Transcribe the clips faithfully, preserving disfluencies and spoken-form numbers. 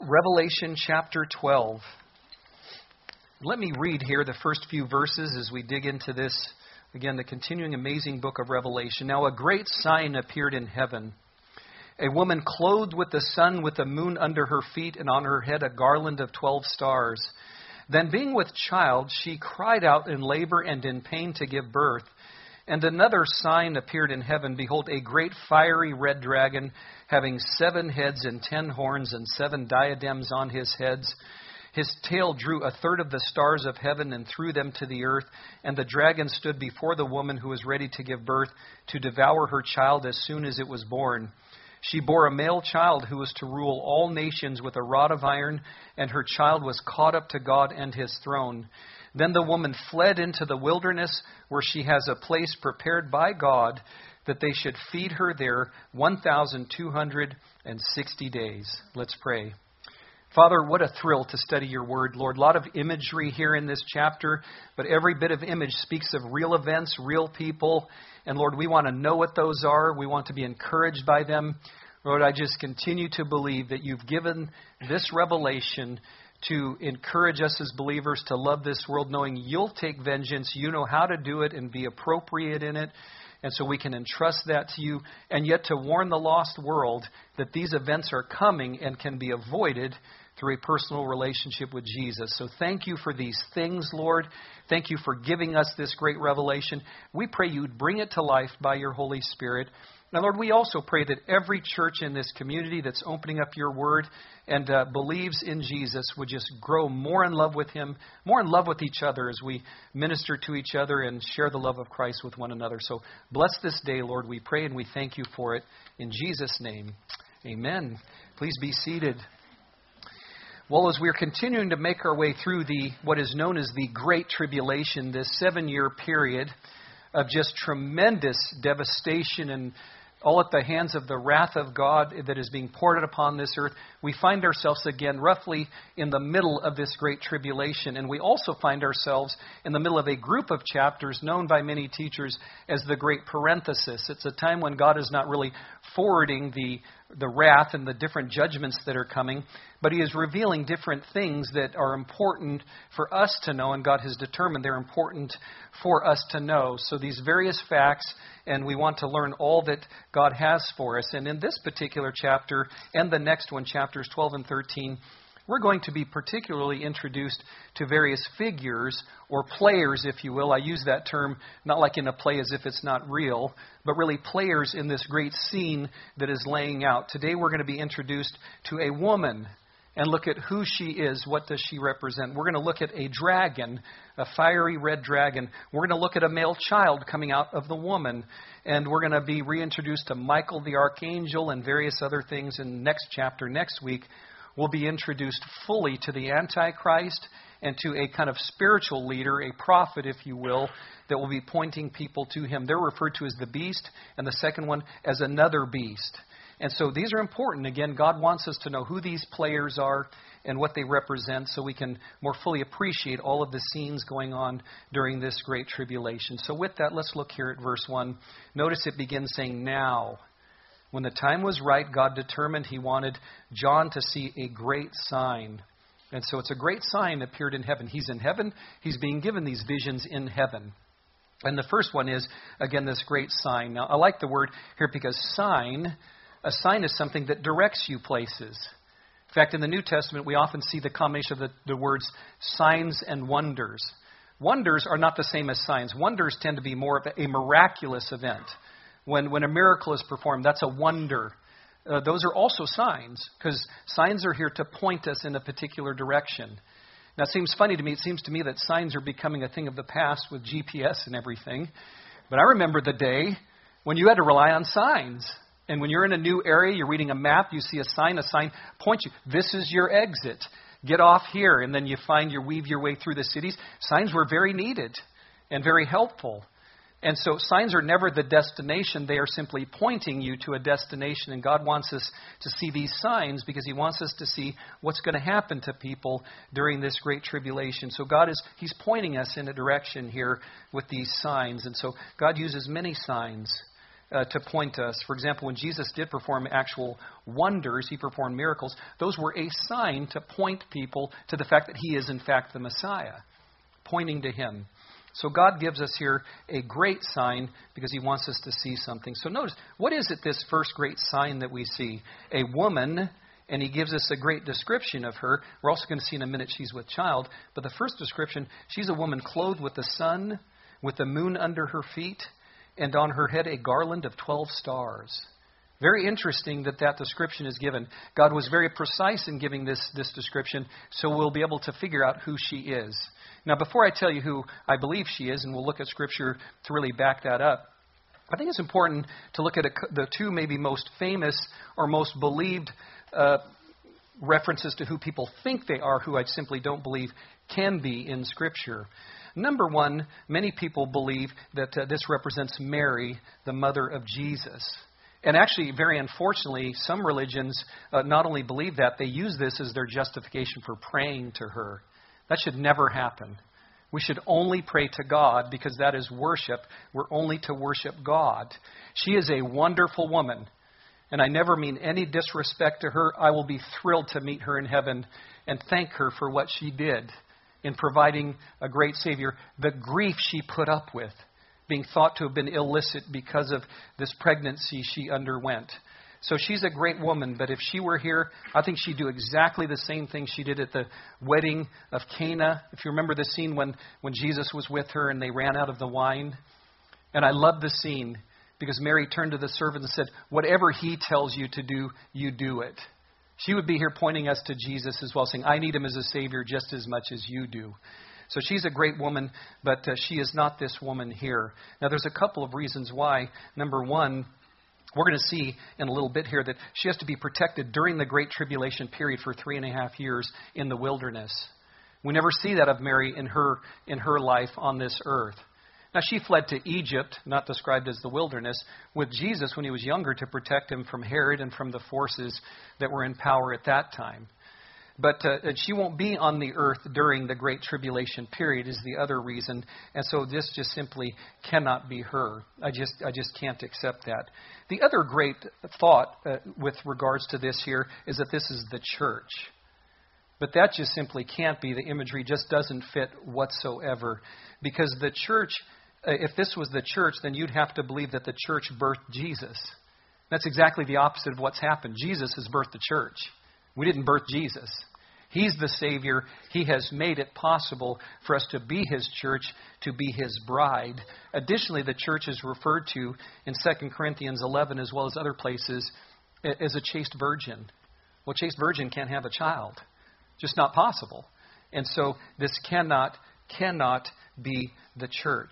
Revelation chapter twelve. Let me read here the first few verses as we dig into this, again, the continuing amazing book of Revelation. Now a great sign appeared in heaven. A woman clothed with the sun, with the moon under her feet, and on her head a garland of twelve stars. Then being with child, she cried out in labor and in pain to give birth. And another sign appeared in heaven. Behold, a great fiery red dragon, having seven heads and ten horns and seven diadems on his heads. His tail drew a third of the stars of heaven and threw them to the earth. And the dragon stood before the woman who was ready to give birth, to devour her child as soon as it was born. She bore a male child who was to rule all nations with a rod of iron, and her child was caught up to God and his throne. Then the woman fled into the wilderness, where she has a place prepared by God, that they should feed her there one thousand two hundred sixty days. Let's pray. Father, what a thrill to study your word, Lord. A lot of imagery here in this chapter, but every bit of image speaks of real events, real people. And Lord, we want to know what those are. We want to be encouraged by them. Lord, I just continue to believe that you've given this revelation to encourage us as believers to love this world, knowing you'll take vengeance. You know how to do it and be appropriate in it. And so we can entrust that to you, and yet to warn the lost world that these events are coming and can be avoided through a personal relationship with Jesus. So thank you for these things, Lord. Thank you for giving us this great revelation. We pray you'd bring it to life by your Holy Spirit. Now, Lord, we also pray that every church in this community that's opening up your word and uh, believes in Jesus would just grow more in love with him, more in love with each other as we minister to each other and share the love of Christ with one another. So bless this day, Lord, we pray, and we thank you for it. In Jesus' name, amen. Please be seated. Well, as we're continuing to make our way through the what is known as the Great Tribulation, this seven-year period of just tremendous devastation and all at the hands of the wrath of God that is being poured out upon this earth, we find ourselves again roughly in the middle of this great tribulation. And we also find ourselves in the middle of a group of chapters known by many teachers as the Great Parenthesis. It's a time when God is not really forwarding the the wrath and the different judgments that are coming, but he is revealing different things that are important for us to know, and God has determined they're important for us to know. So these various facts, and we want to learn all that God has for us. And in this particular chapter, and the next one, chapters twelve and thirteen, we're going to be particularly introduced to various figures or players, if you will. I use that term not like in a play as if it's not real, but really players in this great scene that is laying out. Today we're going to be introduced to a woman and look at who she is. What does she represent? We're going to look at a dragon, a fiery red dragon. We're going to look at a male child coming out of the woman. And we're going to be reintroduced to Michael the archangel and various other things in the next chapter next week. We'll be introduced fully to the Antichrist and to a kind of spiritual leader, a prophet, if you will, that will be pointing people to him. They're referred to as the beast, and the second one as another beast. And so these are important. Again, God wants us to know who these players are and what they represent so we can more fully appreciate all of the scenes going on during this great tribulation. So with that, let's look here at verse one. Notice it begins saying, now. When the time was right, God determined he wanted John to see a great sign. And so it's a great sign appeared in heaven. He's in heaven. He's being given these visions in heaven. And the first one is, again, this great sign. Now, I like the word here because sign, a sign is something that directs you places. In fact, in the New Testament, we often see the combination of the, the words signs and wonders. Wonders are not the same as signs. Wonders tend to be more of a miraculous event. When when a miracle is performed, that's a wonder. Uh, those are also signs, because signs are here to point us in a particular direction. Now, it seems funny to me. It seems to me that signs are becoming a thing of the past with G P S and everything. But I remember the day when you had to rely on signs. And when you're in a new area, you're reading a map, you see a sign, a sign points you. This is your exit. Get off here. And then you find you weave your way through the cities. Signs were very needed and very helpful. And so signs are never the destination. They are simply pointing you to a destination. And God wants us to see these signs because he wants us to see what's going to happen to people during this great tribulation. So God is, he's pointing us in a direction here with these signs. And so God uses many signs uh, to point us. For example, when Jesus did perform actual wonders, he performed miracles, those were a sign to point people to the fact that he is in fact the Messiah, pointing to him. So God gives us here a great sign because he wants us to see something. So notice, what is it, this first great sign that we see? A woman, and he gives us a great description of her. We're also going to see in a minute she's with child. But the first description, she's a woman clothed with the sun, with the moon under her feet, and on her head a garland of twelve stars. Very interesting that that description is given. God was very precise in giving this, this description, so we'll be able to figure out who she is. Now, before I tell you who I believe she is, and we'll look at Scripture to really back that up, I think it's important to look at a, the two maybe most famous or most believed uh, references to who people think they are, who I simply don't believe can be in Scripture. Number one, many people believe that uh, this represents Mary, the mother of Jesus. And actually, very unfortunately, some religions uh, not only believe that, they use this as their justification for praying to her. That should never happen. We should only pray to God because that is worship. We're only to worship God. She is a wonderful woman. And I never mean any disrespect to her. I will be thrilled to meet her in heaven and thank her for what she did in providing a great Savior. The grief she put up with, being thought to have been illicit because of this pregnancy she underwent. So she's a great woman, but if she were here, I think she'd do exactly the same thing she did at the wedding of Cana. If you remember the scene when, when Jesus was with her and they ran out of the wine. And I love the scene because Mary turned to the servant and said, whatever he tells you to do, you do it. She would be here pointing us to Jesus as well, saying, I need him as a Savior just as much as you do. So she's a great woman, but uh, she is not this woman here. Now, there's a couple of reasons why. Number one, we're going to see in a little bit here that she has to be protected during the Great Tribulation period for three and a half years in the wilderness. We never see that of Mary in her in her life on this earth. Now, she fled to Egypt, not described as the wilderness, with Jesus when he was younger to protect him from Herod and from the forces that were in power at that time. But uh, she won't be on the earth during the Great Tribulation period is the other reason. And so this just simply cannot be her. I just I just can't accept that. The other great thought uh, with regards to this here is that this is the church. But that just simply can't be. The imagery just doesn't fit whatsoever. Because the church, uh, if this was the church, then you'd have to believe that the church birthed Jesus. That's exactly the opposite of what's happened. Jesus has birthed the church. We didn't birth Jesus. He's the Savior. He has made it possible for us to be His church, to be His bride. Additionally, the church is referred to in Second Corinthians eleven as well as other places as a chaste virgin. Well, a chaste virgin can't have a child. Just not possible. And so this cannot, cannot be the church.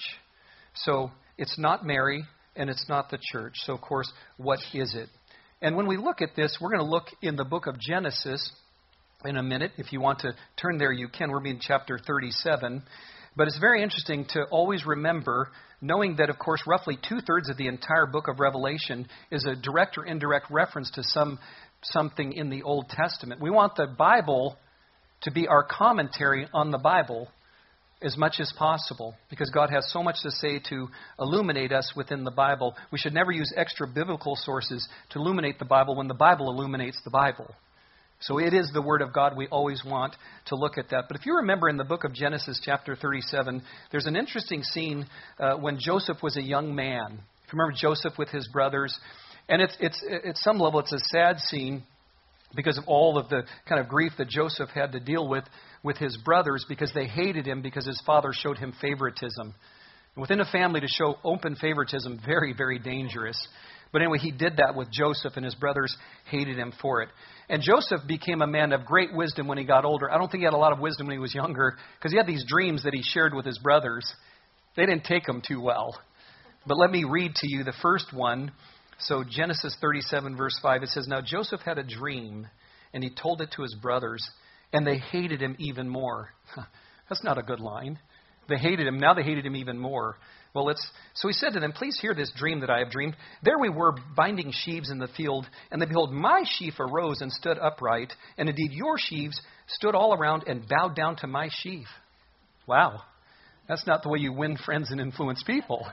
So it's not Mary and it's not the church. So, of course, what is it? And when we look at this, we're going to look in the book of Genesis in a minute. If you want to turn there, you can. We're in chapter thirty-seven. But it's very interesting to always remember, knowing that, of course, roughly two-thirds of the entire book of Revelation is a direct or indirect reference to some something in the Old Testament. We want the Bible to be our commentary on the Bible as much as possible, because God has so much to say to illuminate us within the Bible. We should never use extra biblical sources to illuminate the Bible when the Bible illuminates the Bible. So it is the Word of God. We always want to look at that. But if you remember in the book of Genesis chapter thirty-seven, there's an interesting scene uh, when Joseph was a young man. If you remember Joseph with his brothers, and it's it's at some level it's a sad scene because of all of the kind of grief that Joseph had to deal with with his brothers, because they hated him because his father showed him favoritism. And within a family, to show open favoritism, very, very dangerous. But anyway, he did that with Joseph, and his brothers hated him for it. And Joseph became a man of great wisdom when he got older. I don't think he had a lot of wisdom when he was younger, because he had these dreams that he shared with his brothers. They didn't take them too well. But let me read to you the first one. So Genesis thirty-seven, verse five, it says, "Now Joseph had a dream, and he told it to his brothers, and they hated him even more." That's not a good line. They hated him. Now they hated him even more. Well, let's. So he said to them, "Please hear this dream that I have dreamed. There we were binding sheaves in the field, and then behold, my sheaf arose and stood upright, and indeed your sheaves stood all around and bowed down to my sheaf." Wow. That's not the way you win friends and influence people.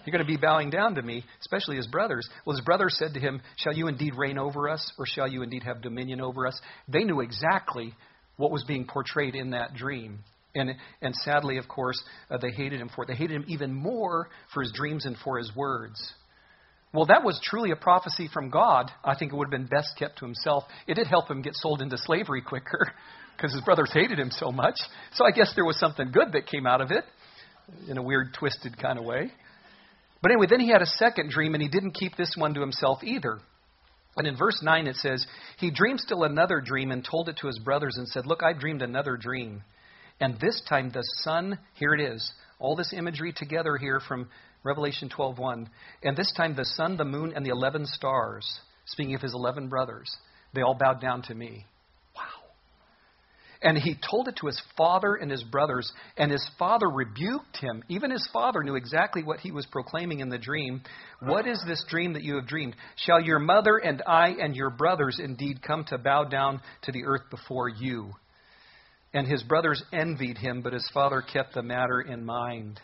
You're going to be bowing down to me, especially his brothers. Well, his brothers said to him, shall you indeed reign over us, or shall you indeed have dominion over us? They knew exactly what was being portrayed in that dream. And and sadly, of course, uh, they hated him for it. They hated him even more for his dreams and for his words. Well, that was truly a prophecy from God. I think it would have been best kept to himself. It did help him get sold into slavery quicker because his brothers hated him so much. So I guess there was something good that came out of it in a weird, twisted kind of way. But anyway, then he had a second dream, and he didn't keep this one to himself either. And in verse nine it says, he dreamed still another dream and told it to his brothers and said, look, I've dreamed another dream. And this time the sun, here it is, all this imagery together here from Revelation twelve one. And this time the sun, the moon, and the eleven stars, speaking of his eleven brothers, they all bowed down to me. Wow. And he told it to his father and his brothers, and his father rebuked him. Even his father knew exactly what he was proclaiming in the dream. What is this dream that you have dreamed? Shall your mother and I and your brothers indeed come to bow down to the earth before you? And his brothers envied him, but his father kept the matter in mind.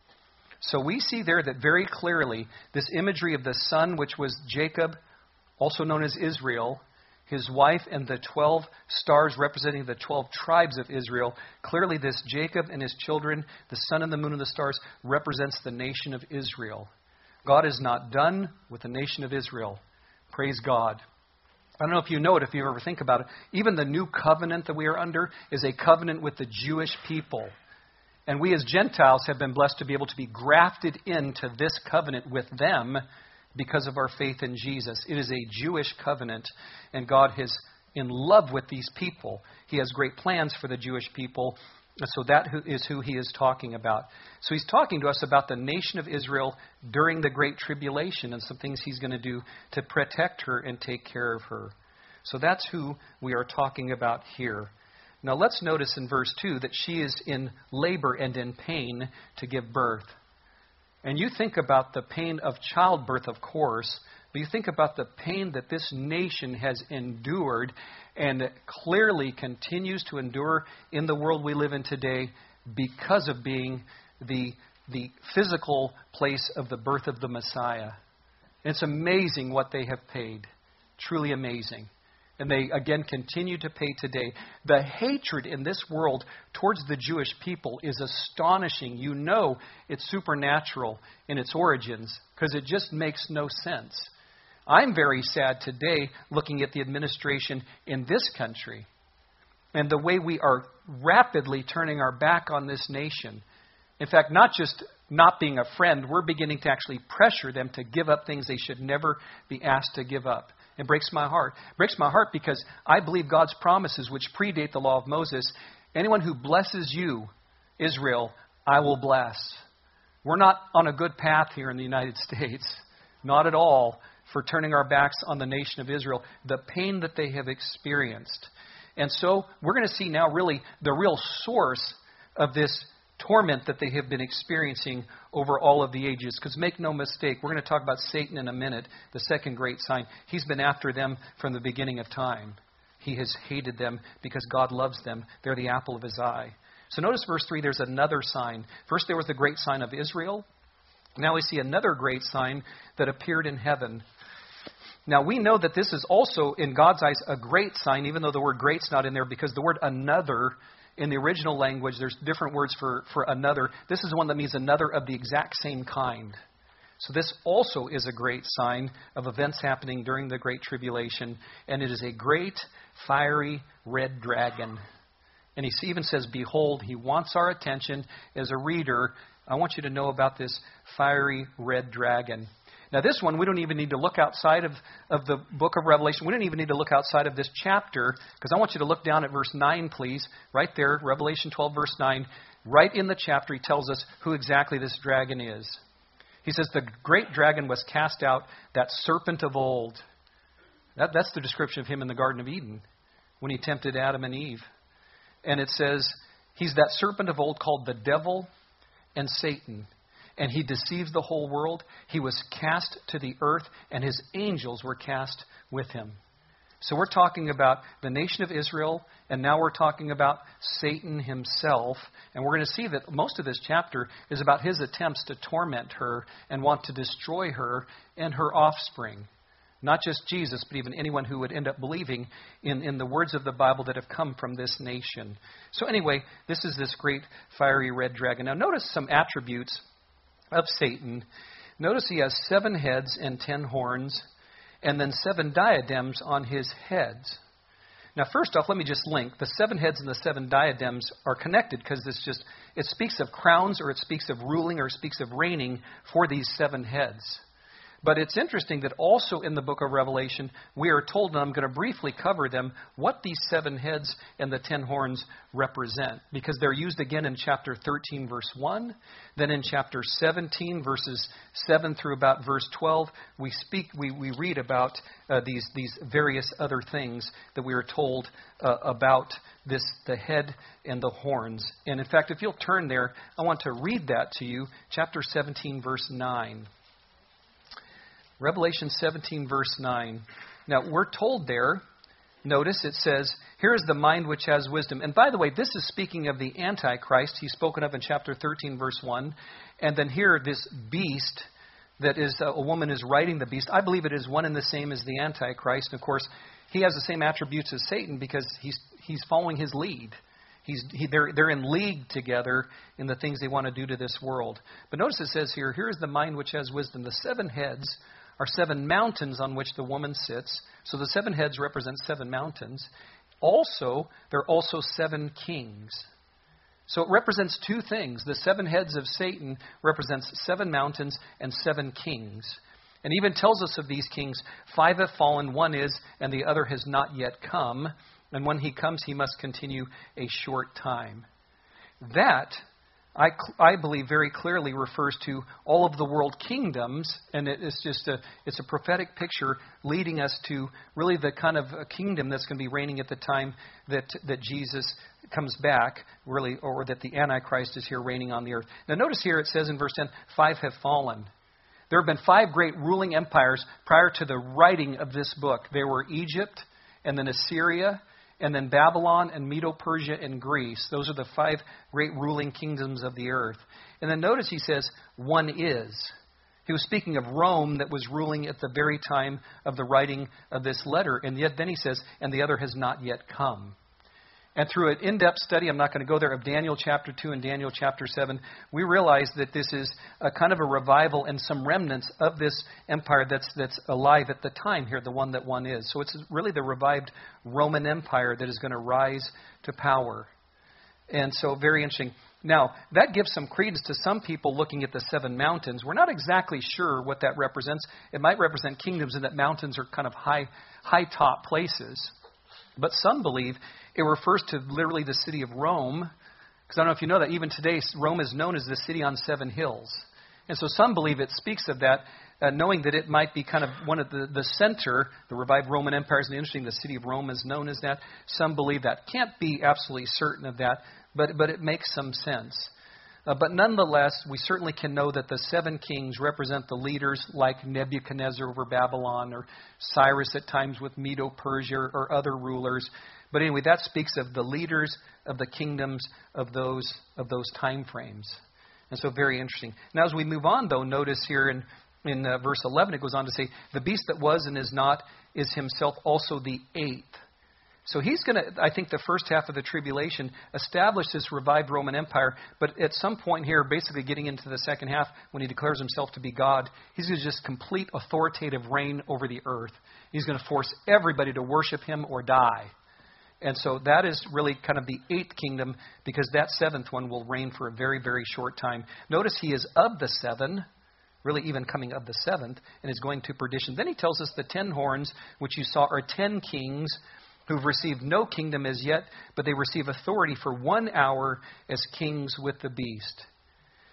So we see there that very clearly this imagery of the sun, which was Jacob, also known as Israel, his wife, and the twelve stars representing the twelve tribes of Israel. Clearly this Jacob and his children, the sun and the moon and the stars, represents the nation of Israel. God is not done with the nation of Israel. Praise God. I don't know if you know it, if you ever think about it. Even the new covenant that we are under is a covenant with the Jewish people. And we as Gentiles have been blessed to be able to be grafted into this covenant with them because of our faith in Jesus. It is a Jewish covenant, and God is in love with these people. He has great plans for the Jewish people, so that is who he is talking about. So he's talking to us about the nation of Israel during the Great Tribulation and some things he's going to do to protect her and take care of her. So that's who we are talking about here. Now let's notice in verse two that she is in labor and in pain to give birth. And you think about the pain of childbirth, of course, but you think about the pain that this nation has endured and clearly continues to endure in the world we live in today because of being the, the physical place of the birth of the Messiah. And it's amazing what they have paid. Truly amazing. And they, again, continue to pay today. The hatred in this world towards the Jewish people is astonishing. You know it's supernatural in its origins because it just makes no sense. I'm very sad today looking at the administration in this country and the way we are rapidly turning our back on this nation. In fact, not just not being a friend, we're beginning to actually pressure them to give up things they should never be asked to give up. It breaks my heart. It breaks my heart because I believe God's promises, which predate the law of Moses. Anyone who blesses you, Israel, I will bless. We're not on a good path here in the United States. Not at all, for turning our backs on the nation of Israel. The pain that they have experienced. And so we're going to see now really the real source of this torment that they have been experiencing over all of the ages. Because make no mistake, we're going to talk about Satan in a minute, the second great sign. He's been after them from the beginning of time. He has hated them because God loves them. They're the apple of his eye. So notice verse three, there's another sign. First there was the great sign of Israel. Now we see another great sign that appeared in heaven. Now we know that this is also, in God's eyes, a great sign, even though the word great's not in there, because the word another, in the original language, there's different words for, for another. This is one that means another of the exact same kind. So this also is a great sign of events happening during the Great Tribulation. And it is a great, fiery, red dragon. And he even says, behold, he wants our attention. As a reader, I want you to know about this fiery, red dragon. Now this one, we don't even need to look outside of, of the book of Revelation. We don't even need to look outside of this chapter, because I want you to look down at verse nine, please. Right there, Revelation twelve, verse nine. Right in the chapter, he tells us who exactly this dragon is. He says, the great dragon was cast out, that serpent of old. That, that's the description of him in the Garden of Eden, when he tempted Adam and Eve. And it says, he's that serpent of old called the devil and Satan. And he deceives the whole world. He was cast to the earth, and his angels were cast with him. So we're talking about the nation of Israel, and now we're talking about Satan himself. And we're going to see that most of this chapter is about his attempts to torment her and want to destroy her and her offspring. Not just Jesus, but even anyone who would end up believing in, in the words of the Bible that have come from this nation. So anyway, this is this great fiery red dragon. Now notice some attributes of Satan. Notice he has seven heads and ten horns, and then seven diadems on his heads. Now, first off, let me just link. The seven heads and the seven diadems are connected because this just it speaks of crowns, or it speaks of ruling, or it speaks of reigning for these seven heads. But it's interesting that also in the book of Revelation, we are told, and I'm going to briefly cover them, what these seven heads and the ten horns represent. Because they're used again in chapter thirteen, verse one. Then in chapter seventeen, verses seven through about verse twelve, we speak, we, we read about uh, these, these various other things that we are told uh, about this, the head and the horns. And in fact, if you'll turn there, I want to read that to you. Chapter seventeen, verse nine. Revelation seventeen, verse nine. Now, we're told there, notice it says, here is the mind which has wisdom. And by the way, this is speaking of the Antichrist. He's spoken of in chapter thirteen, verse one. And then here, this beast that is, a woman is riding the beast. I believe it is one and the same as the Antichrist. And of course, he has the same attributes as Satan because he's he's following his lead. He's, he, they're, they're in league together in the things they want to do to this world. But notice it says here, here is the mind which has wisdom. The seven heads are seven mountains on which the woman sits. So the seven heads represent seven mountains. Also, there are also seven kings. So it represents two things. The seven heads of Satan represents seven mountains and seven kings. And even tells us of these kings, five have fallen, one is, and the other has not yet come. And when he comes, he must continue a short time. That, I, I believe, very clearly refers to all of the world kingdoms, and it is just a it's a prophetic picture leading us to really the kind of a kingdom that's going to be reigning at the time that that Jesus comes back, really, or that the Antichrist is here reigning on the earth. Now, notice here it says in verse ten, five have fallen. There have been five great ruling empires prior to the writing of this book. There were Egypt, and then Assyria, and then Babylon and Medo-Persia and Greece. Those are the five great ruling kingdoms of the earth. And then notice he says, one is. He was speaking of Rome that was ruling at the very time of the writing of this letter. And yet then he says, and the other has not yet come. And through an in-depth study, I'm not going to go there, of Daniel chapter two and Daniel chapter seven, we realize that this is a kind of a revival and some remnants of this empire that's that's alive at the time here, the one that one is. So it's really the revived Roman Empire that is going to rise to power. And so very interesting. Now, that gives some credence to some people looking at the seven mountains. We're not exactly sure what that represents. It might represent kingdoms, and that mountains are kind of high, high top places. But some believe it refers to literally the city of Rome, because I don't know if you know that even today Rome is known as the city on seven hills. And so some believe it speaks of that, uh, knowing that it might be kind of one of the, the center, the revived Roman Empire is interesting, the city of Rome is known as that. Some believe that. Can't be absolutely certain of that, but, but it makes some sense. Uh, but nonetheless, we certainly can know that the seven kings represent the leaders like Nebuchadnezzar over Babylon, or Cyrus at times with Medo-Persia, or other rulers. But anyway, that speaks of the leaders of the kingdoms of those of those time frames. And so very interesting. Now as we move on, though, notice here in, in uh, verse eleven, it goes on to say, the beast that was and is not is himself also the eighth. So he's going to, I think, the first half of the tribulation, establish this revived Roman Empire. But at some point here, basically getting into the second half, when he declares himself to be God, he's going to just complete authoritative reign over the earth. He's going to force everybody to worship him or die. And so that is really kind of the eighth kingdom, because that seventh one will reign for a very, very short time. Notice he is of the seven, really even coming of the seventh, and is going to perdition. Then he tells us the ten horns, which you saw, are ten kings who've received no kingdom as yet, but they receive authority for one hour as kings with the beast.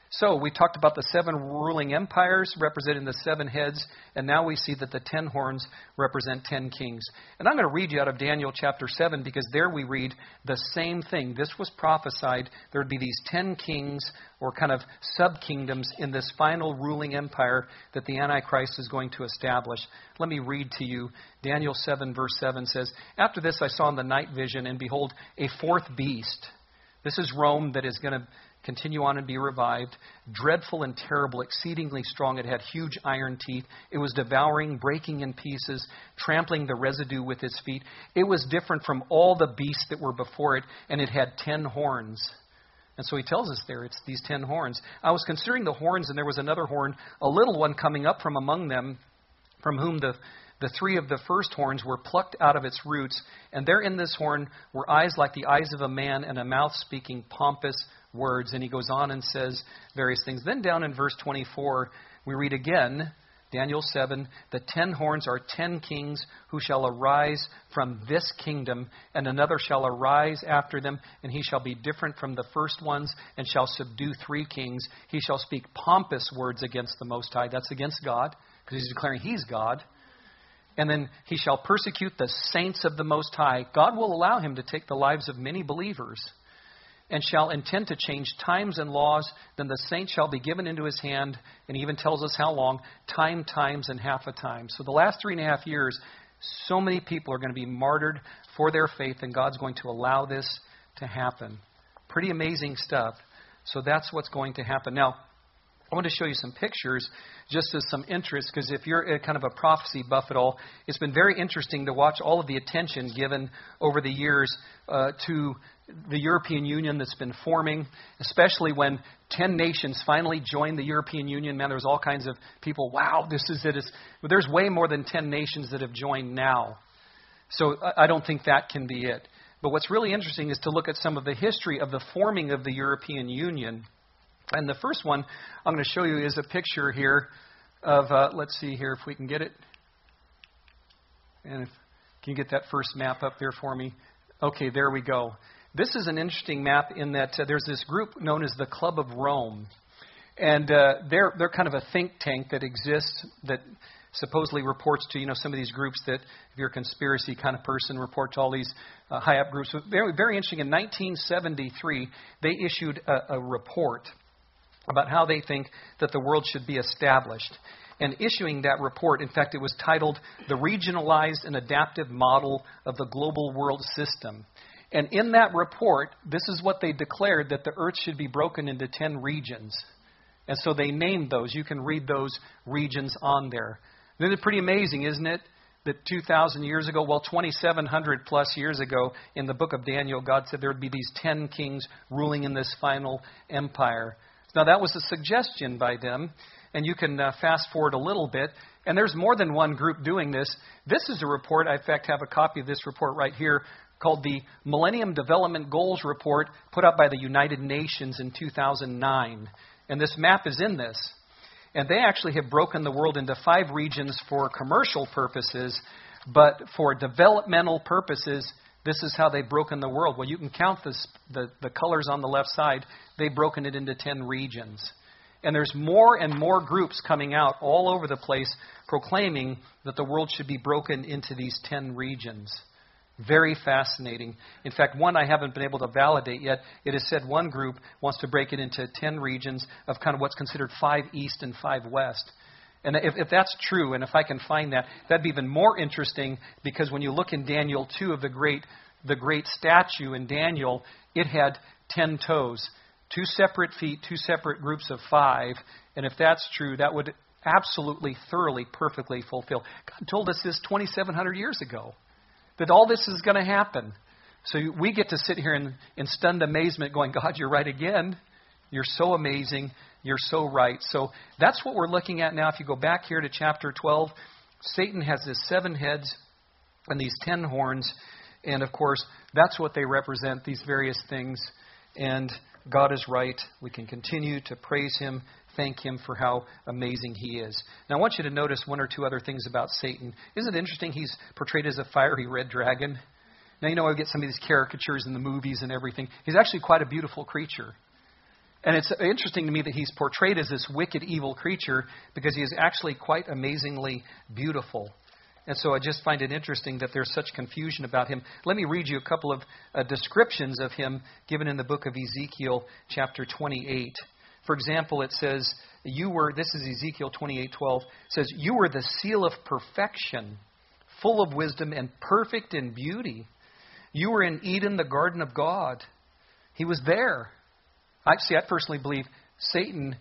So we talked about the seven ruling empires representing the seven heads, and now we see that the ten horns represent ten kings. And I'm going to read you out of Daniel chapter seven, because there we read the same thing. This was prophesied. There would be these ten kings, or kind of sub-kingdoms, in this final ruling empire that the Antichrist is going to establish. Let me read to you. Daniel seven verse seven says, "After this I saw in the night vision, and behold, a fourth beast." This is Rome that is going to continue on and be revived. "Dreadful and terrible, exceedingly strong. It had huge iron teeth. It was devouring, breaking in pieces, trampling the residue with its feet. It was different from all the beasts that were before it, and it had ten horns." And so he tells us there, it's these ten horns. "I was considering the horns, and there was another horn, a little one coming up from among them, from whom the The three of the first horns were plucked out of its roots, and there in this horn were eyes like the eyes of a man, and a mouth speaking pompous words." And he goes on and says various things. Then down in verse twenty-four, we read again, Daniel seven, "The ten horns are ten kings who shall arise from this kingdom, and another shall arise after them, and he shall be different from the first ones, and shall subdue three kings. He shall speak pompous words against the Most High." That's against God, because he's declaring he's God. "And then he shall persecute the saints of the Most High." God will allow him to take the lives of many believers. "And shall intend to change times and laws. Then the saints shall be given into his hand." And he even tells us how long. "Time, times, and half a time." So the last three and a half years, so many people are going to be martyred for their faith, and God's going to allow this to happen. Pretty amazing stuff. So that's what's going to happen. Now, I want to show you some pictures just as some interest, because if you're a kind of a prophecy buff at all, it's been very interesting to watch all of the attention given over the years uh, to the European Union that's been forming, especially when ten nations finally joined the European Union. Man, there was all kinds of people, wow, this is it. It's, but there's way more than ten nations that have joined now. So I don't think that can be it. But what's really interesting is to look at some of the history of the forming of the European Union. And the first one I'm going to show you is a picture here of, uh, let's see here if we can get it. And if, can you get that first map up there for me? Okay, there we go. This is an interesting map in that uh, there's this group known as the Club of Rome. And uh, they're they're kind of a think tank that exists that supposedly reports to, you know, some of these groups that, if you're a conspiracy kind of person, report to all these uh, high-up groups. So very, very interesting. In nineteen seventy-three, they issued a, a report about how they think that the world should be established. And issuing that report, in fact, it was titled "The Regionalized and Adaptive Model of the Global World System." And in that report, this is what they declared, that the earth should be broken into ten regions. And so they named those. You can read those regions on there. Isn't it pretty amazing, isn't it? That two thousand years ago, well, twenty-seven hundred plus years ago, in the book of Daniel, God said there would be these ten kings ruling in this final empire. Now, that was a suggestion by them, and you can uh, fast forward a little bit, and there's more than one group doing this. This is a report, I in fact have a copy of this report right here, called the Millennium Development Goals Report, put out by the United Nations in two thousand nine. And this map is in this. And they actually have broken the world into five regions for commercial purposes, but for developmental purposes, this is how they've broken the world. Well, you can count this, the, the colors on the left side. They've broken it into ten regions. And there's more and more groups coming out all over the place proclaiming that the world should be broken into these ten regions. Very fascinating. In fact, one I haven't been able to validate yet. It is said one group wants to break it into ten regions of kind of what's considered five east and five west. And if, if that's true, and if I can find that, that'd be even more interesting, because when you look in Daniel two of the great the great statue in Daniel, it had ten toes, two separate feet, two separate groups of five. And if that's true, that would absolutely, thoroughly, perfectly fulfill. God told us this twenty-seven hundred years ago, that all this is going to happen. So we get to sit here in, in stunned amazement going, God, you're right again. You're so amazing. You're so right. So that's what we're looking at now. If you go back here to chapter twelve, Satan has his seven heads and these ten horns. And, of course, that's what they represent, these various things. And God is right. We can continue to praise him, thank him for how amazing he is. Now, I want you to notice one or two other things about Satan. Isn't it interesting he's portrayed as a fiery red dragon? Now, you know, I get some of these caricatures in the movies and everything. He's actually quite a beautiful creature. And it's interesting to me that he's portrayed as this wicked, evil creature because he is actually quite amazingly beautiful. And so I just find it interesting that there's such confusion about him. Let me read you a couple of uh, descriptions of him given in the book of Ezekiel, chapter twenty-eight. For example, it says, "You were," this is Ezekiel twenty-eight twelve, it says, "You were the seal of perfection, full of wisdom and perfect in beauty. You were in Eden, the garden of God." He was there. I see, I personally believe Satan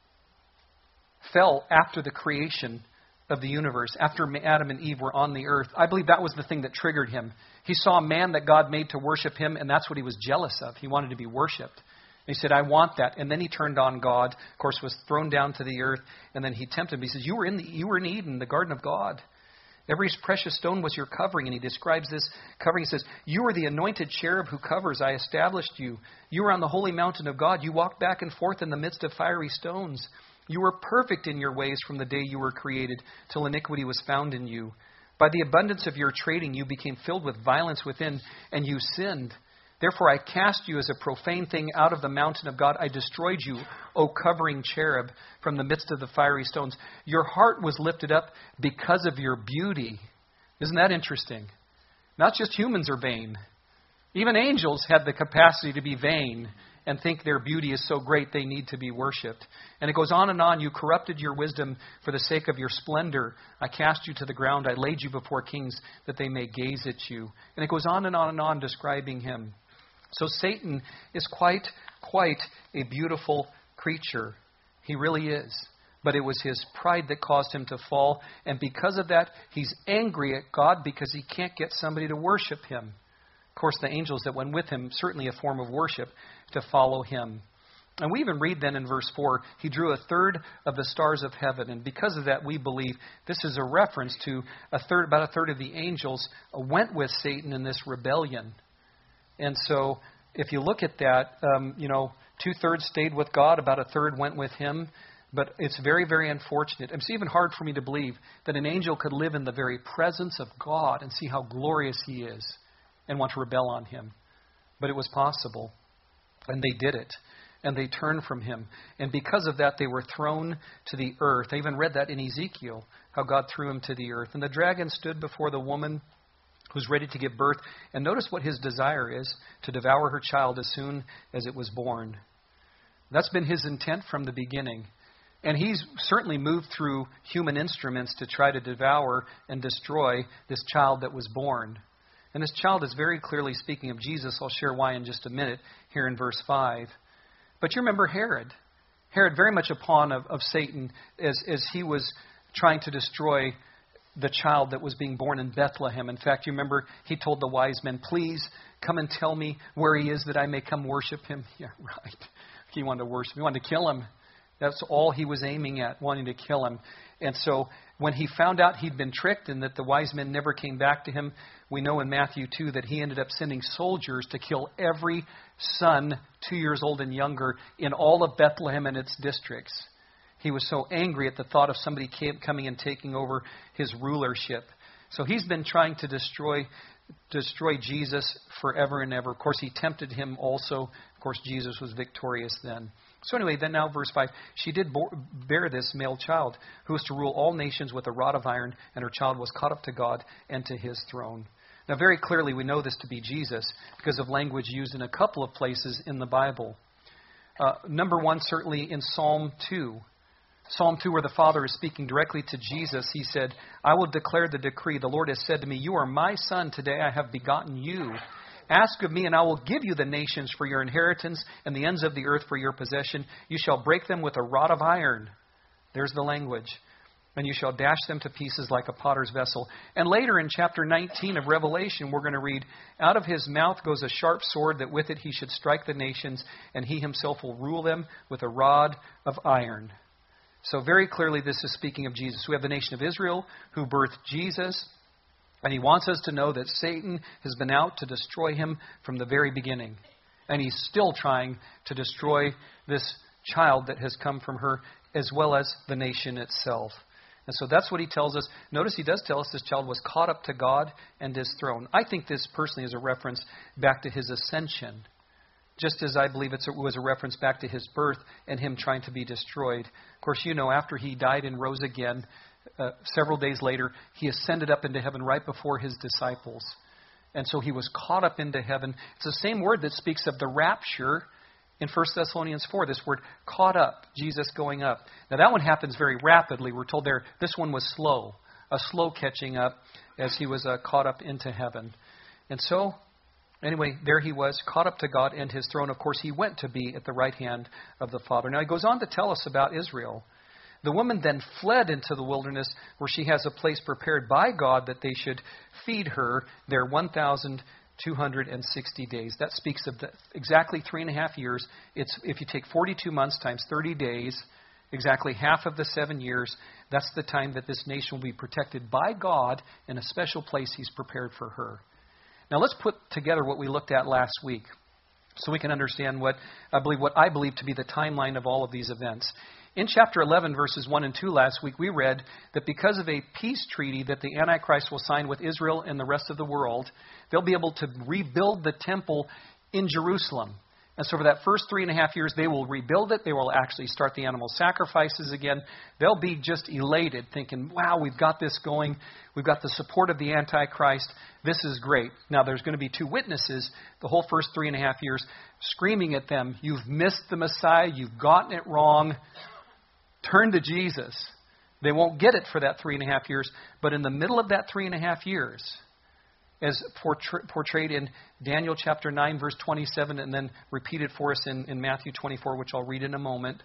fell after the creation of the universe, after Adam and Eve were on the earth. I believe that was the thing that triggered him. He saw a man that God made to worship him, and that's what he was jealous of. He wanted to be worshipped. And he said, "I want that." And then he turned on God, of course, was thrown down to the earth, and then he tempted him. He says, you were in the, you were in Eden, the garden of God. Every precious stone was your covering. And he describes this covering. He says, "You are the anointed cherub who covers. I established you. You were on the holy mountain of God. You walked back and forth in the midst of fiery stones. You were perfect in your ways from the day you were created till iniquity was found in you. By the abundance of your trading, you became filled with violence within, and you sinned. Therefore I cast you as a profane thing out of the mountain of God. I destroyed you, O covering cherub, from the midst of the fiery stones. Your heart was lifted up because of your beauty." Isn't that interesting? Not just humans are vain. Even angels had the capacity to be vain and think their beauty is so great they need to be worshipped. And it goes on and on. "You corrupted your wisdom for the sake of your splendor. I cast you to the ground. I laid you before kings that they may gaze at you." And it goes on and on and on describing him. So Satan is quite, quite a beautiful creature. He really is. But it was his pride that caused him to fall. And because of that, he's angry at God because he can't get somebody to worship him. Of course, the angels that went with him, certainly a form of worship, to follow him. And we even read then in verse four, "He drew a third of the stars of heaven." And because of that, we believe this is a reference to a third, about a third of the angels went with Satan in this rebellion. And so if you look at that, um, you know, two-thirds stayed with God, about a third went with him. But it's very, very unfortunate. It's even hard for me to believe that an angel could live in the very presence of God and see how glorious he is and want to rebel on him. But it was possible. And they did it. And they turned from him. And because of that, they were thrown to the earth. I even read that in Ezekiel, how God threw him to the earth. And the dragon stood before the woman who's ready to give birth. And notice what his desire is, to devour her child as soon as it was born. That's been his intent from the beginning. And he's certainly moved through human instruments to try to devour and destroy this child that was born. And this child is very clearly speaking of Jesus. I'll share why in just a minute here in verse five. But you remember Herod. Herod very much a pawn of, of Satan as, as he was trying to destroy the child that was being born in Bethlehem. In fact, you remember he told the wise men, "Please come and tell me where he is that I may come worship him." Yeah, right. He wanted to worship. He wanted to kill him. That's all he was aiming at, wanting to kill him. And so when he found out he'd been tricked and that the wise men never came back to him, we know in Matthew two that he ended up sending soldiers to kill every son two years old and younger in all of Bethlehem and its districts. He was so angry at the thought of somebody came, coming and taking over his rulership. So he's been trying to destroy destroy Jesus forever and ever. Of course, he tempted him also. Of course, Jesus was victorious then. So anyway, then now verse five. "She did bear this male child, who was to rule all nations with a rod of iron, and her child was caught up to God and to his throne." Now very clearly we know this to be Jesus because of language used in a couple of places in the Bible. Uh, number one, certainly in Psalm two. Psalm two, where the Father is speaking directly to Jesus, he said, "I will declare the decree. The Lord has said to me, you are my son. Today I have begotten you. Ask of me, and I will give you the nations for your inheritance and the ends of the earth for your possession. You shall break them with a rod of iron." There's the language. "And you shall dash them to pieces like a potter's vessel." And later in chapter nineteen of Revelation, we're going to read, "Out of his mouth goes a sharp sword, that with it he should strike the nations, and he himself will rule them with a rod of iron." So very clearly this is speaking of Jesus. We have the nation of Israel who birthed Jesus. And he wants us to know that Satan has been out to destroy him from the very beginning. And he's still trying to destroy this child that has come from her, as well as the nation itself. And so that's what he tells us. Notice he does tell us this child was caught up to God and his throne. I think this personally is a reference back to his ascension. just as I believe it's, it was a reference back to his birth and him trying to be destroyed. Of course, you know, after he died and rose again, uh, several days later, he ascended up into heaven right before his disciples. And so he was caught up into heaven. It's the same word that speaks of the rapture in First Thessalonians four, this word caught up, Jesus going up. Now that one happens very rapidly. We're told there this one was slow, a slow catching up as he was uh, caught up into heaven. And so, anyway, there he was, caught up to God and his throne. Of course, he went to be at the right hand of the Father. Now he goes on to tell us about Israel. The woman then fled into the wilderness where she has a place prepared by God that they should feed her there one thousand two hundred sixty days. That speaks of the, exactly three and a half years. It's if you take forty-two months times thirty days, exactly half of the seven years, that's the time that this nation will be protected by God in a special place he's prepared for her. Now let's put together what we looked at last week so we can understand what I believe what I believe to be the timeline of all of these events. In chapter eleven, verses one and two last week, we read that because of a peace treaty that the Antichrist will sign with Israel and the rest of the world, they'll be able to rebuild the temple in Jerusalem. And so for that first three and a half years, they will rebuild it. They will actually start the animal sacrifices again. They'll be just elated, thinking, wow, we've got this going. We've got the support of the Antichrist. This is great. Now, there's going to be two witnesses the whole first three and a half years screaming at them, you've missed the Messiah. You've gotten it wrong. Turn to Jesus. They won't get it for that three and a half years. But in the middle of that three and a half years, as portray- portrayed in Daniel chapter nine, verse twenty-seven, and then repeated for us in, in Matthew twenty-four, which I'll read in a moment,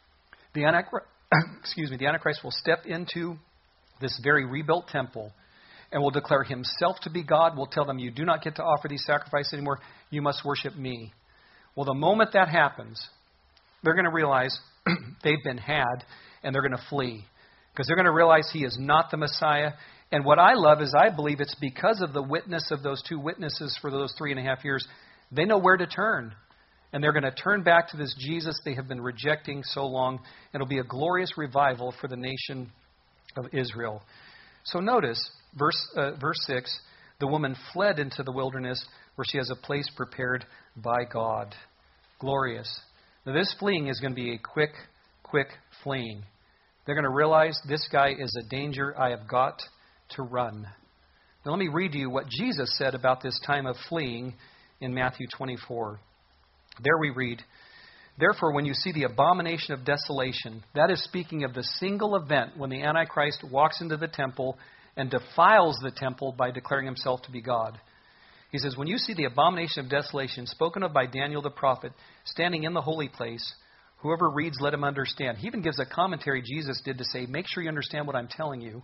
the Antichrist, excuse me, the Antichrist will step into this very rebuilt temple and will declare himself to be God. Will tell them, you do not get to offer these sacrifices anymore. You must worship me. Well, the moment that happens, they're going to realize they've been had, and they're going to flee. Because they're going to realize he is not the Messiah. And what I love is I believe it's because of the witness of those two witnesses for those three and a half years, they know where to turn. And they're going to turn back to this Jesus they have been rejecting so long. And it'll be a glorious revival for the nation of Israel. So notice, verse, uh, verse six, the woman fled into the wilderness where she has a place prepared by God. Glorious. Now, this fleeing is going to be a quick, quick fleeing. They're going to realize this guy is a danger. I have got to run. Now, let me read to you what Jesus said about this time of fleeing in Matthew twenty-four. There we read, therefore, when you see the abomination of desolation, that is speaking of the single event when the Antichrist walks into the temple and defiles the temple by declaring himself to be God. He says, when you see the abomination of desolation spoken of by Daniel the prophet standing in the holy place, whoever reads, let him understand. He even gives a commentary Jesus did to say, make sure you understand what I'm telling you.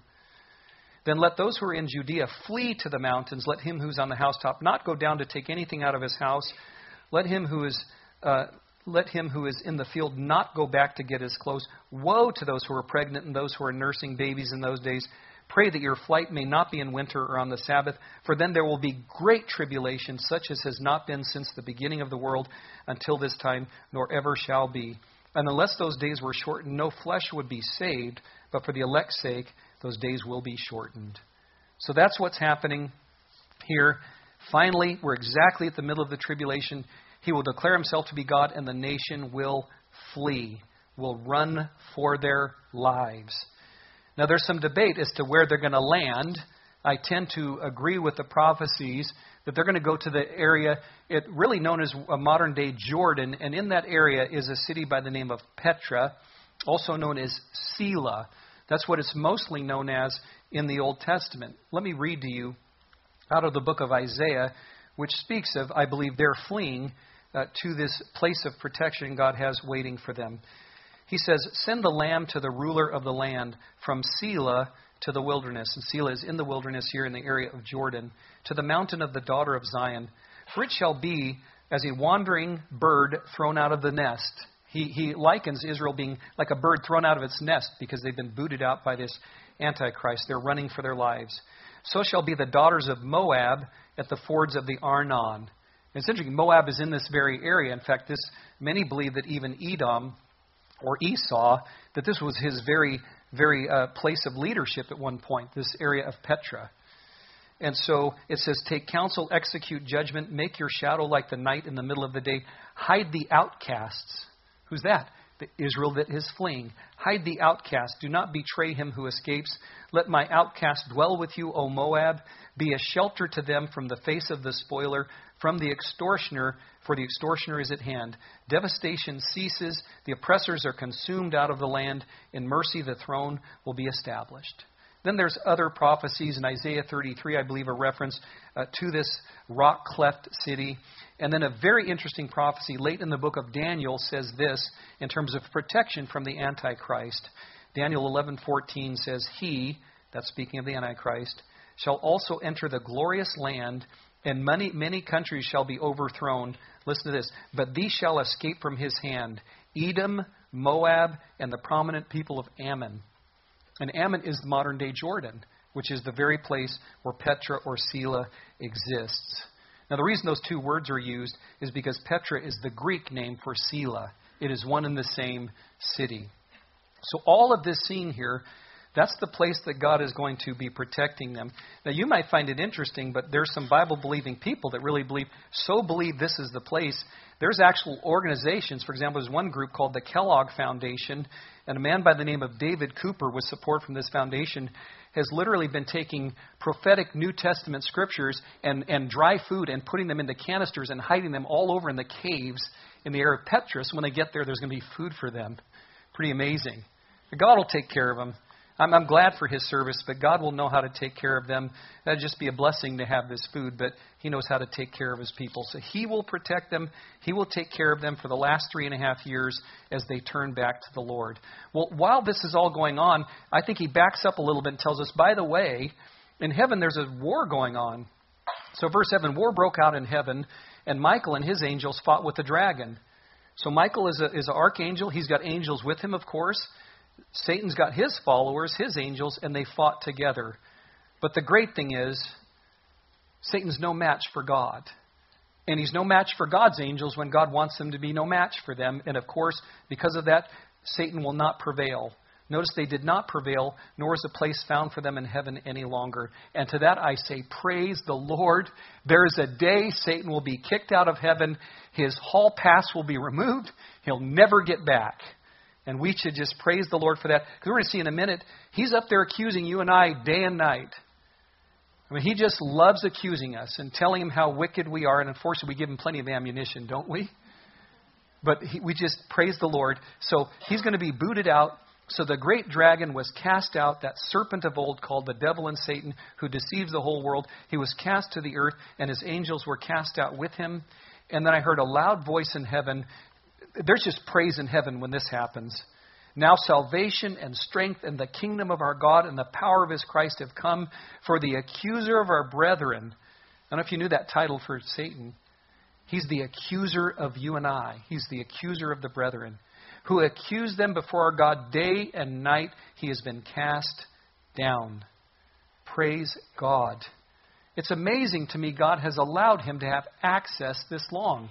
Then let those who are in Judea flee to the mountains. Let him who's on the housetop not go down to take anything out of his house. Let him who is uh, let him who is in the field not go back to get his clothes. Woe to those who are pregnant and those who are nursing babies in those days. Pray that your flight may not be in winter or on the Sabbath, for then there will be great tribulation, such as has not been since the beginning of the world until this time, nor ever shall be. And unless those days were shortened, no flesh would be saved, but for the elect's sake, those days will be shortened. So that's what's happening here. Finally, we're exactly at the middle of the tribulation. He will declare himself to be God, and the nation will flee, will run for their lives. Now, there's some debate as to where they're going to land. I tend to agree with the prophecies that they're going to go to the area, it really known as a modern-day Jordan, and in that area is a city by the name of Petra, also known as Selah. That's what it's mostly known as in the Old Testament. Let me read to you out of the book of Isaiah, which speaks of, I believe, they're fleeing uh, to this place of protection God has waiting for them. He says, send the lamb to the ruler of the land from Selah to the wilderness. And Selah is in the wilderness here in the area of Jordan, to the mountain of the daughter of Zion. For it shall be as a wandering bird thrown out of the nest. He, he likens Israel being like a bird thrown out of its nest because they've been booted out by this Antichrist. They're running for their lives. So shall be the daughters of Moab at the fords of the Arnon. It's interesting, Moab is in this very area. In fact, this many believe that even Edom or Esau, that this was his very, very uh, place of leadership at one point, this area of Petra. And so it says, take counsel, execute judgment, make your shadow like the night in the middle of the day. Hide the outcasts. Who's that? The Israel that is fleeing. Hide the outcast. Do not betray him who escapes. Let my outcast dwell with you, O Moab. Be a shelter to them from the face of the spoiler, from the extortioner, for the extortioner is at hand. Devastation ceases. The oppressors are consumed out of the land. In mercy the throne will be established. Then there's other prophecies in Isaiah thirty-three, I believe, a reference uh, to this rock-cleft city. And then a very interesting prophecy late in the book of Daniel says this in terms of protection from the Antichrist. Daniel eleven fourteen says, He, that's speaking of the Antichrist, shall also enter the glorious land, and many, many countries shall be overthrown. Listen to this. But these shall escape from his hand, Edom, Moab, and the prominent people of Ammon. And Ammon is modern-day Jordan, which is the very place where Petra or Selah exists. Now, the reason those two words are used is because Petra is the Greek name for Selah. It is one and the same city. So all of this scene here, that's the place that God is going to be protecting them. Now, you might find it interesting, but there's some Bible-believing people that really believe, so believe this is the place. There's actual organizations. For example, there's one group called the Kellogg Foundation, and a man by the name of David Cooper, with support from this foundation, has literally been taking prophetic New Testament scriptures and, and dry food and putting them into canisters and hiding them all over in the caves in the area of Petra. So when they get there, there's going to be food for them. Pretty amazing. But God will take care of them. I'm, I'm glad for his service, but God will know how to take care of them. That'd just be a blessing to have this food, but he knows how to take care of his people. So he will protect them. He will take care of them for the last three and a half years as they turn back to the Lord. Well, while this is all going on, I think he backs up a little bit and tells us, by the way, in heaven there's a war going on. So verse seven, war broke out in heaven, and Michael and his angels fought with the dragon. So Michael is a, is an archangel. He's got angels with him, of course. Satan's got his followers, his angels, and they fought together. But the great thing is, Satan's no match for God. And he's no match for God's angels when God wants them to be no match for them. And of course, because of that, Satan will not prevail. Notice they did not prevail, nor is a place found for them in heaven any longer. And to that I say, praise the Lord. There is a day Satan will be kicked out of heaven. His hall pass will be removed. He'll never get back. And we should just praise the Lord for that. Because we're going to see in a minute, he's up there accusing you and I day and night. I mean, he just loves accusing us and telling him how wicked we are. And unfortunately, we give him plenty of ammunition, don't we? But he, we just praise the Lord. So he's going to be booted out. So the great dragon was cast out, that serpent of old called the devil and Satan, who deceives the whole world. He was cast to the earth, and his angels were cast out with him. And then I heard a loud voice in heaven. There's just praise in heaven when this happens. Now salvation and strength and the kingdom of our God and the power of his Christ have come, for the accuser of our brethren. I don't know if you knew that title for Satan. He's the accuser of you and I. He's the accuser of the brethren, who accused them before our God day and night. He has been cast down. Praise God. It's amazing to me God has allowed him to have access this long.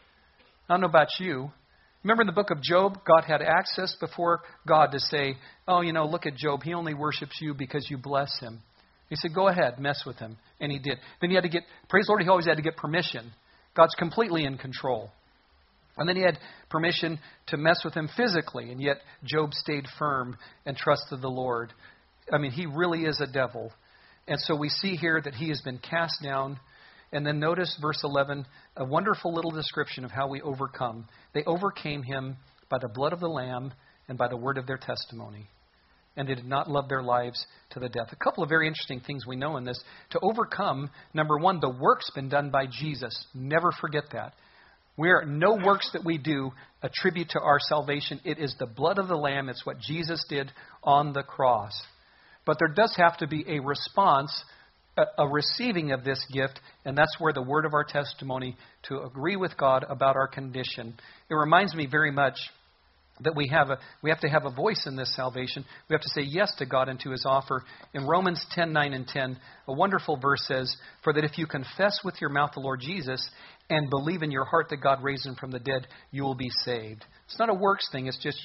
I don't know about you. Remember in the book of Job, God had access before God to say, oh, you know, look at Job. He only worships you because you bless him. He said, go ahead, mess with him. And he did. Then he had to get, praise the Lord, he always had to get permission. God's completely in control. And then he had permission to mess with him physically. And yet Job stayed firm and trusted the Lord. I mean, he really is a devil. And so we see here that he has been cast down. And then notice verse eleven, a wonderful little description of how we overcome. They overcame him by the blood of the Lamb and by the word of their testimony. And they did not love their lives to the death. A couple of very interesting things we know in this. To overcome, number one, the work's been done by Jesus. Never forget that. We are no works that we do attribute to our salvation. It is the blood of the Lamb. It's what Jesus did on the cross. But there does have to be a response, a receiving of this gift, and that's where the word of our testimony, to agree with God about our condition. It reminds me very much that we have a we have to have a voice in this salvation. We have to say yes to God and to his offer. In Romans ten, nine and ten, a wonderful verse says, for that if you confess with your mouth the Lord Jesus and believe in your heart that God raised him from the dead, you will be saved. It's not a works thing. It's just you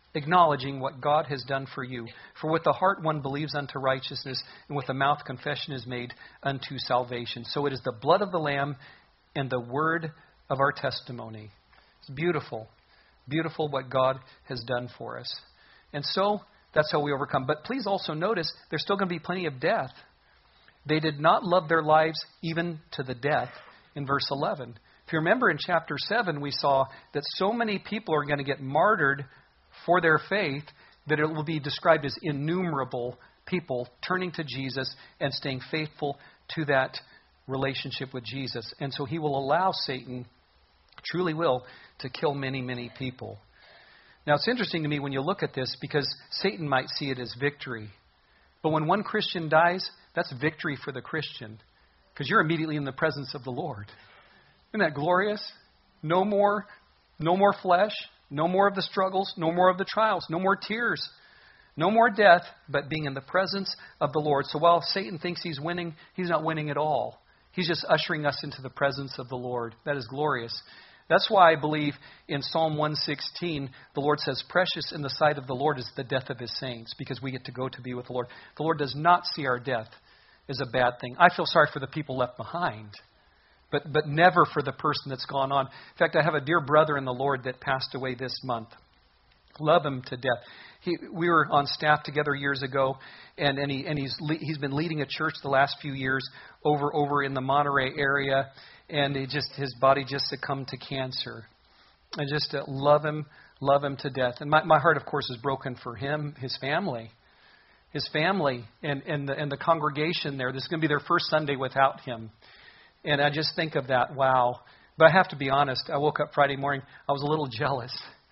acknowledging what God has done for you. For with the heart one believes unto righteousness, and with the mouth confession is made unto salvation. So it is the blood of the Lamb and the word of our testimony. It's beautiful. Beautiful what God has done for us. And so that's how we overcome. But please also notice there's still going to be plenty of death. They did not love their lives even to the death in verse eleven. If you remember in chapter seven, we saw that so many people are going to get martyred for their faith that it will be described as innumerable people turning to Jesus and staying faithful to that relationship with Jesus. And so he will allow Satan, truly will, to kill many, many people. Now, it's interesting to me when you look at this because Satan might see it as victory. But when one Christian dies, that's victory for the Christian because you're immediately in the presence of the Lord. Isn't that glorious? No more, no more flesh, no more of the struggles, no more of the trials, no more tears, no more death, but being in the presence of the Lord. So while Satan thinks he's winning, he's not winning at all. He's just ushering us into the presence of the Lord. That is glorious. That's why I believe in Psalm one sixteen, the Lord says, precious in the sight of the Lord is the death of his saints, because we get to go to be with the Lord. The Lord does not see our death as a bad thing. I feel sorry for the people left behind, but but never for the person that's gone on. In fact, I have a dear brother in the Lord that passed away this month. Love him to death. He, we were on staff together years ago, and, and, he, and he's he's been leading a church the last few years over over in the Monterey area. And he just his body just succumbed to cancer. I just uh, love him, love him to death. And my, my heart, of course, is broken for him, his family, his family, and and the, and the congregation there. This is going to be their first Sunday without him. And I just think of that. Wow. But I have to be honest. I woke up Friday morning. I was a little jealous.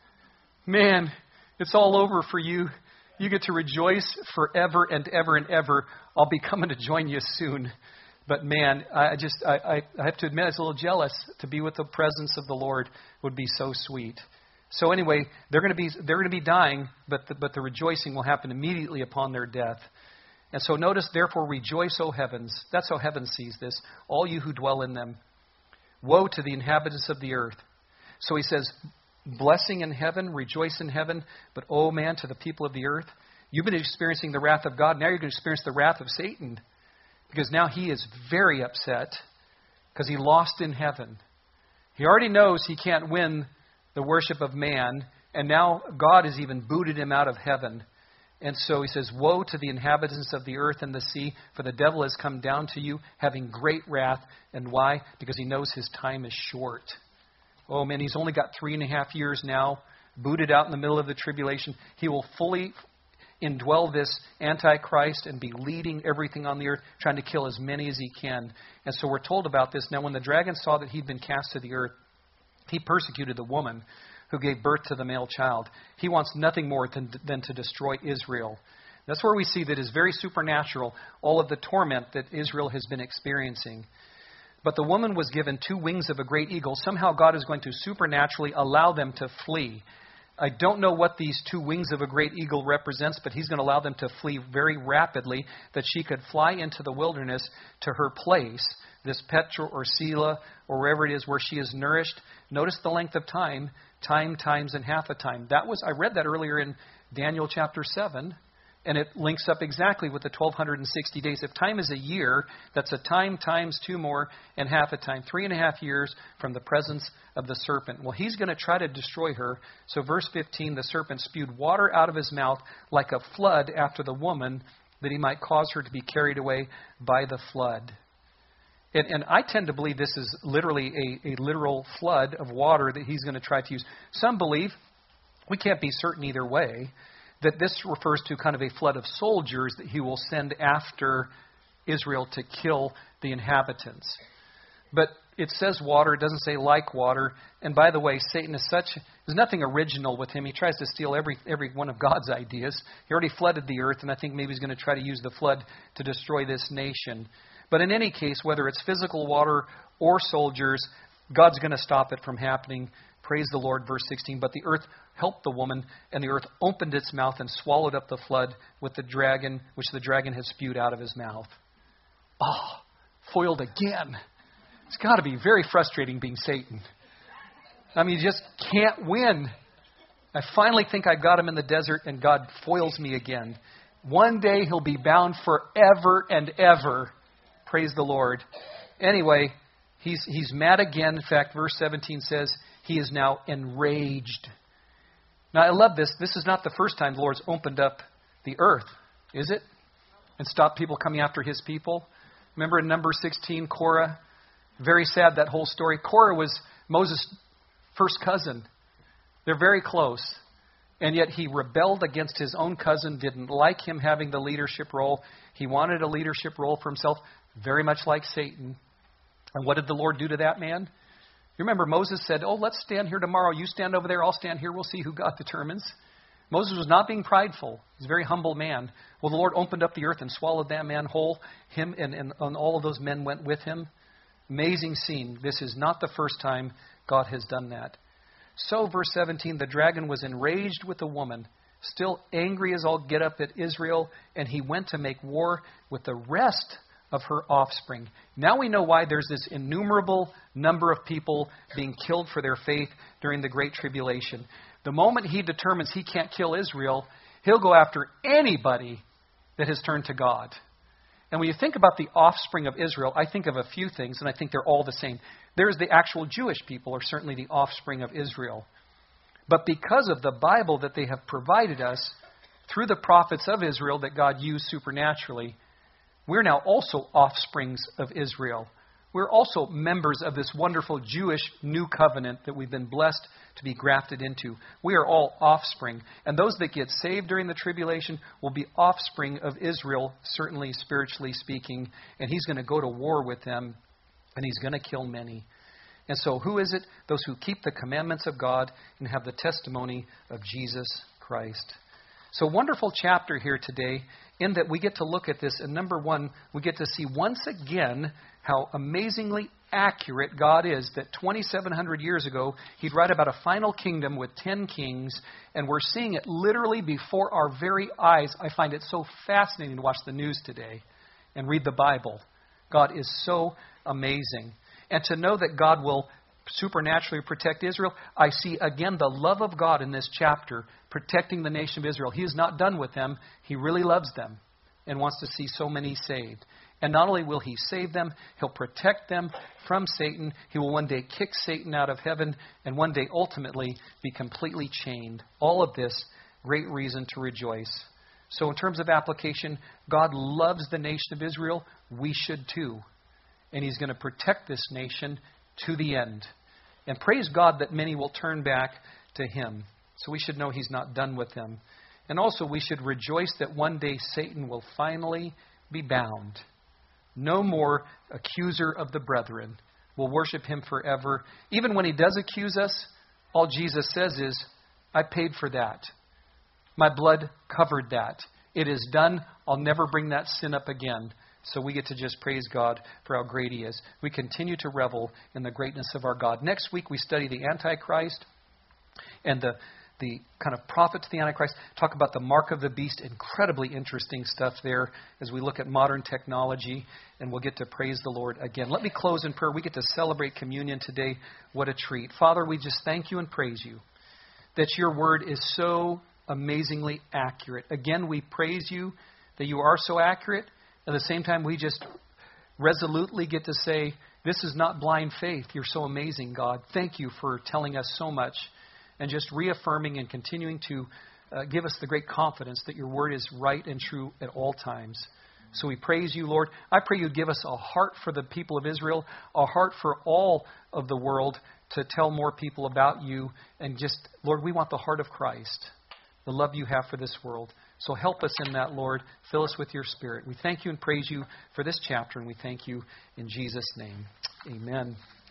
Man, it's all over for you. You get to rejoice forever and ever and ever. I'll be coming to join you soon. But man, I just I, I, I have to admit I was a little jealous. To be with the presence of the Lord would be so sweet. So anyway, they're going to be they're going to be dying, but the, but the rejoicing will happen immediately upon their death. And so notice, therefore rejoice, O heavens. That's how heaven sees this. All you who dwell in them. Woe to the inhabitants of the earth. So he says, blessing in heaven, rejoice in heaven. But oh man, to the people of the earth, you've been experiencing the wrath of God. Now you're going to experience the wrath of Satan. Because now he is very upset because he lost in heaven. He already knows he can't win the worship of man. And now God has even booted him out of heaven. And so he says, woe to the inhabitants of the earth and the sea, for the devil has come down to you, having great wrath. And why? Because he knows his time is short. Oh man, he's only got three and a half years now, booted out in the middle of the tribulation. He will fully indwell this Antichrist and be leading everything on the earth, trying to kill as many as he can. And so we're told about this. Now, when the dragon saw that he'd been cast to the earth, he persecuted the woman who gave birth to the male child. He wants nothing more than, than to destroy Israel. That's where we see that is very supernatural, all of the torment that Israel has been experiencing. But the woman was given two wings of a great eagle. Somehow God is going to supernaturally allow them to flee. I don't know what these two wings of a great eagle represents, but he's going to allow them to flee very rapidly, that she could fly into the wilderness to her place, this Petra or Sela or wherever it is where she is nourished. Notice the length of time, time, times, and half a time. That was I read that earlier in Daniel chapter seven, and it links up exactly with the twelve sixty days. If time is a year, that's a time times two more and half a time. Three and a half years from the presence of the serpent. Well, he's going to try to destroy her. So verse fifteen, the serpent spewed water out of his mouth like a flood after the woman, that he might cause her to be carried away by the flood. And, and I tend to believe this is literally a, a literal flood of water that he's going to try to use. Some believe, we can't be certain either way, that this refers to kind of a flood of soldiers that he will send after Israel to kill the inhabitants. But it says water, it doesn't say like water. And by the way, Satan is such, there's nothing original with him. He tries to steal every every one of God's ideas. He already flooded the earth, and I think maybe he's going to try to use the flood to destroy this nation. But in any case, whether it's physical water or soldiers, God's going to stop it from happening. Praise the Lord, verse sixteen. But the earth helped the woman, and the earth opened its mouth and swallowed up the flood with the dragon, which the dragon had spewed out of his mouth. Oh, foiled again. It's got to be very frustrating being Satan. I mean, you just can't win. I finally think I got him in the desert, and God foils me again. One day he'll be bound forever and ever. Praise the Lord. Anyway, he's he's mad again. In fact, verse seventeen says he is now enraged. Now, I love this. This is not the first time the Lord's opened up the earth, is it? And stopped people coming after his people. Remember in Numbers sixteen, Korah? Very sad, that whole story. Korah was Moses' first cousin. They're very close. And yet he rebelled against his own cousin, didn't like him having the leadership role. He wanted a leadership role for himself, very much like Satan. And what did the Lord do to that man? You remember Moses said, oh, let's stand here tomorrow. You stand over there, I'll stand here. We'll see who God determines. Moses was not being prideful. He's a very humble man. Well, the Lord opened up the earth and swallowed that man whole. Him and, and, and all of those men went with him. Amazing scene. This is not the first time God has done that. So, verse seventeen, the dragon was enraged with the woman, still angry as all get up at Israel, and he went to make war with the rest of her offspring. Now we know why there's this innumerable number of people being killed for their faith during the Great Tribulation. The moment he determines he can't kill Israel, he'll go after anybody that has turned to God. And when you think about the offspring of Israel, I think of a few things, and I think they're all the same. There's the actual Jewish people, are certainly the offspring of Israel. But because of the Bible that they have provided us, through the prophets of Israel that God used supernaturally, we're now also offsprings of Israel. We're also members of this wonderful Jewish new covenant that we've been blessed to be grafted into. We are all offspring. And those that get saved during the tribulation will be offspring of Israel, certainly spiritually speaking. And he's going to go to war with them, and he's going to kill many. And so who is it? Those who keep the commandments of God and have the testimony of Jesus Christ. So wonderful chapter here today, in that we get to look at this. And number one, we get to see once again how amazingly accurate God is, that twenty-seven hundred years ago, he'd write about a final kingdom with ten kings, and we're seeing it literally before our very eyes. I find it so fascinating to watch the news today and read the Bible. God is so amazing. And to know that God will supernaturally protect Israel, I see again the love of God in this chapter, protecting the nation of Israel. He is not done with them. He really loves them and wants to see so many saved. And not only will he save them, he'll protect them from Satan. He will one day kick Satan out of heaven and one day ultimately be completely chained. All of this, great reason to rejoice. So in terms of application, God loves the nation of Israel. We should too. And he's going to protect this nation to the end. And praise God that many will turn back to him. So we should know he's not done with them. And also we should rejoice that one day Satan will finally be bound. No more accuser of the brethren. We'll worship him forever. Even when he does accuse us, all Jesus says is, I paid for that. My blood covered that. It is done. I'll never bring that sin up again. So we get to just praise God for how great he is. We continue to revel in the greatness of our God. Next week we study the Antichrist and the the kind of prophet to the Antichrist. Talk about the mark of the beast. Incredibly interesting stuff there as we look at modern technology. And we'll get to praise the Lord again. Let me close in prayer. We get to celebrate communion today. What a treat. Father, we just thank you and praise you that your word is so amazingly accurate. Again, we praise you that you are so accurate. At the same time, we just resolutely get to say, this is not blind faith. You're so amazing, God. Thank you for telling us so much and just reaffirming and continuing to uh, give us the great confidence that your word is right and true at all times. So we praise you, Lord. I pray you'd give us a heart for the people of Israel, a heart for all of the world to tell more people about you. And just, Lord, we want the heart of Christ, the love you have for this world. So help us in that, Lord. Fill us with your Spirit. We thank you and praise you for this chapter, and we thank you in Jesus' name. Amen.